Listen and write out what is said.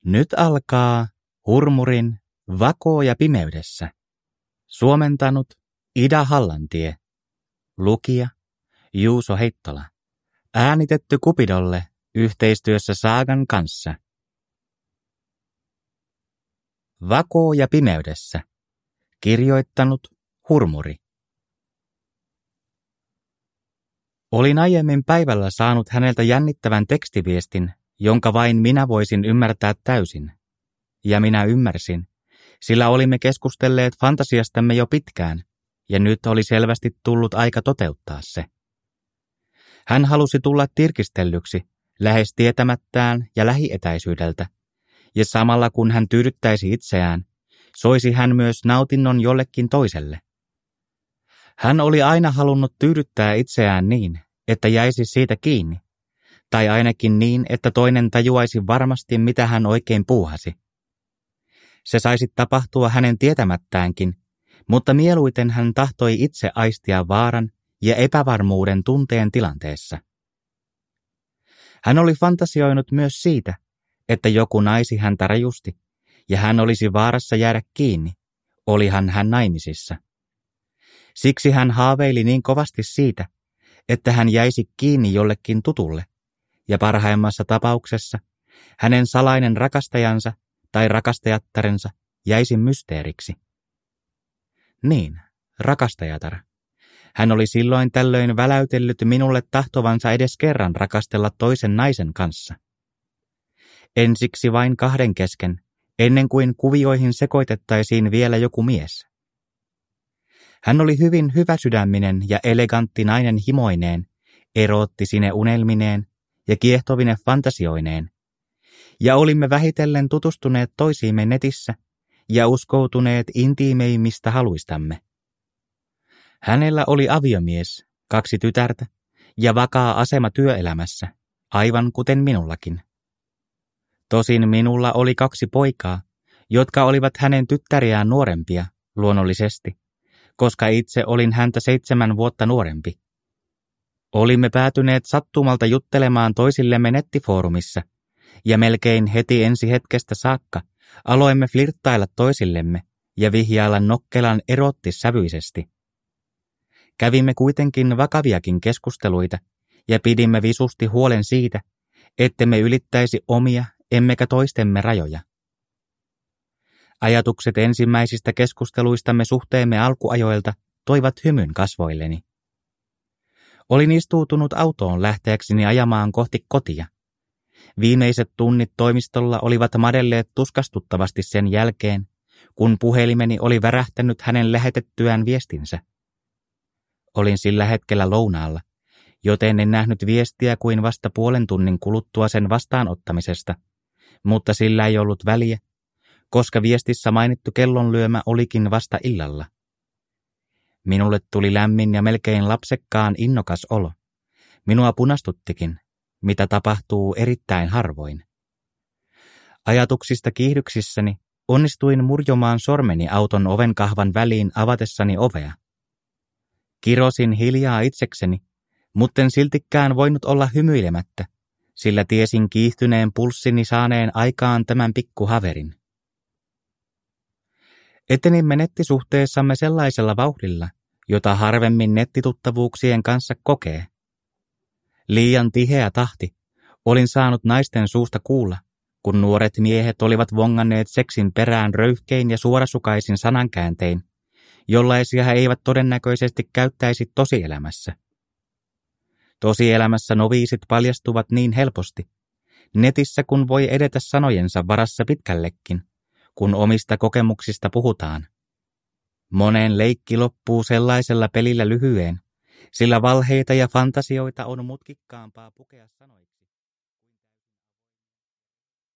Nyt alkaa Hurmurin Vakooja pimeydessä. Suomentanut Ida Hallantie. Lukija Juuso Heittola. Äänitetty Kupidolle yhteistyössä Saagan kanssa. Vakooja pimeydessä. Kirjoittanut Hurmuri. Olin aiemmin päivällä saanut häneltä jännittävän tekstiviestin, jonka vain minä voisin ymmärtää täysin. Ja minä ymmärsin, sillä olimme keskustelleet fantasiastamme jo pitkään, ja nyt oli selvästi tullut aika toteuttaa se. Hän halusi tulla tirkistellyksi, lähes tietämättään ja lähietäisyydeltä, ja samalla kun hän tyydyttäisi itseään, soisi hän myös nautinnon jollekin toiselle. Hän oli aina halunnut tyydyttää itseään niin, että jäisi siitä kiinni, tai ainakin niin, että toinen tajuaisi varmasti, mitä hän oikein puuhasi. Se saisi tapahtua hänen tietämättäänkin, mutta mieluiten hän tahtoi itse aistia vaaran ja epävarmuuden tunteen tilanteessa. Hän oli fantasioinut myös siitä, että joku naisi häntä rajusti, ja hän olisi vaarassa jäädä kiinni, olihan hän naimisissa. Siksi hän haaveili niin kovasti siitä, että hän jäisi kiinni jollekin tutulle, ja parhaimmassa tapauksessa hänen salainen rakastajansa tai rakastajattarensa jäisi mysteeriksi. Niin, rakastajatar. Hän oli silloin tällöin väläytellyt minulle tahtovansa edes kerran rakastella toisen naisen kanssa. Ensiksi vain kahden kesken, ennen kuin kuvioihin sekoitettaisiin vielä joku mies. Hän oli hyvin hyväsydäminen ja elegantti nainen himoineen, eroottisine unelmineen ja kiehtovine fantasioineen, ja olimme vähitellen tutustuneet toisiimme netissä ja uskoutuneet intiimeimmistä haluistamme. Hänellä oli aviomies, 2 tytärtä ja vakaa asema työelämässä, aivan kuten minullakin. Tosin minulla oli 2 poikaa, jotka olivat hänen tyttäriään nuorempia, luonnollisesti, koska itse olin häntä 7 vuotta nuorempi. Olimme päätyneet sattumalta juttelemaan toisillemme nettifoorumissa, ja melkein heti ensi hetkestä saakka aloimme flirttailla toisillemme ja vihjailla nokkelan eroottissävyisesti. Kävimme kuitenkin vakaviakin keskusteluita ja pidimme visusti huolen siitä, ettemme ylittäisi omia emmekä toistemme rajoja. Ajatukset ensimmäisistä keskusteluistamme suhteemme alkuajoilta toivat hymyn kasvoilleni. Olin istuutunut autoon lähteäkseni ajamaan kohti kotia. Viimeiset tunnit toimistolla olivat madelleet tuskastuttavasti sen jälkeen, kun puhelimeni oli värähtänyt hänen lähetettyään viestinsä. Olin sillä hetkellä lounaalla, joten en nähnyt viestiä kuin vasta 0,5 tunnin kuluttua sen vastaanottamisesta, mutta sillä ei ollut väliä, koska viestissä mainittu kellonlyömä olikin vasta illalla. Minulle tuli lämmin ja melkein lapsekkaan innokas olo. Minua punastuttikin, mitä tapahtuu erittäin harvoin. Ajatuksista kiihdyksissäni onnistuin murjomaan sormeni auton ovenkahvan väliin avatessani ovea. Kirosin hiljaa itsekseni, mutten siltikään voinut olla hymyilemättä, sillä tiesin kiihtyneen pulssini saaneen aikaan tämän pikkuhaverin. Etenimme nettisuhteessamme sellaisella vauhdilla, jota harvemmin nettituttavuuksien kanssa kokee. Liian tiheä tahti olin saanut naisten suusta kuulla, kun nuoret miehet olivat vonganneet seksin perään röyhkein ja suorasukaisin sanankääntein, jollaisia he eivät todennäköisesti käyttäisi tosielämässä. Tosielämässä noviisit paljastuvat niin helposti, netissä kun voi edetä sanojensa varassa pitkällekin, kun omista kokemuksista puhutaan. Monen leikki loppuu sellaisella pelillä lyhyeen, sillä valheita ja fantasioita on mutkikkaampaa pukea sanoiksi.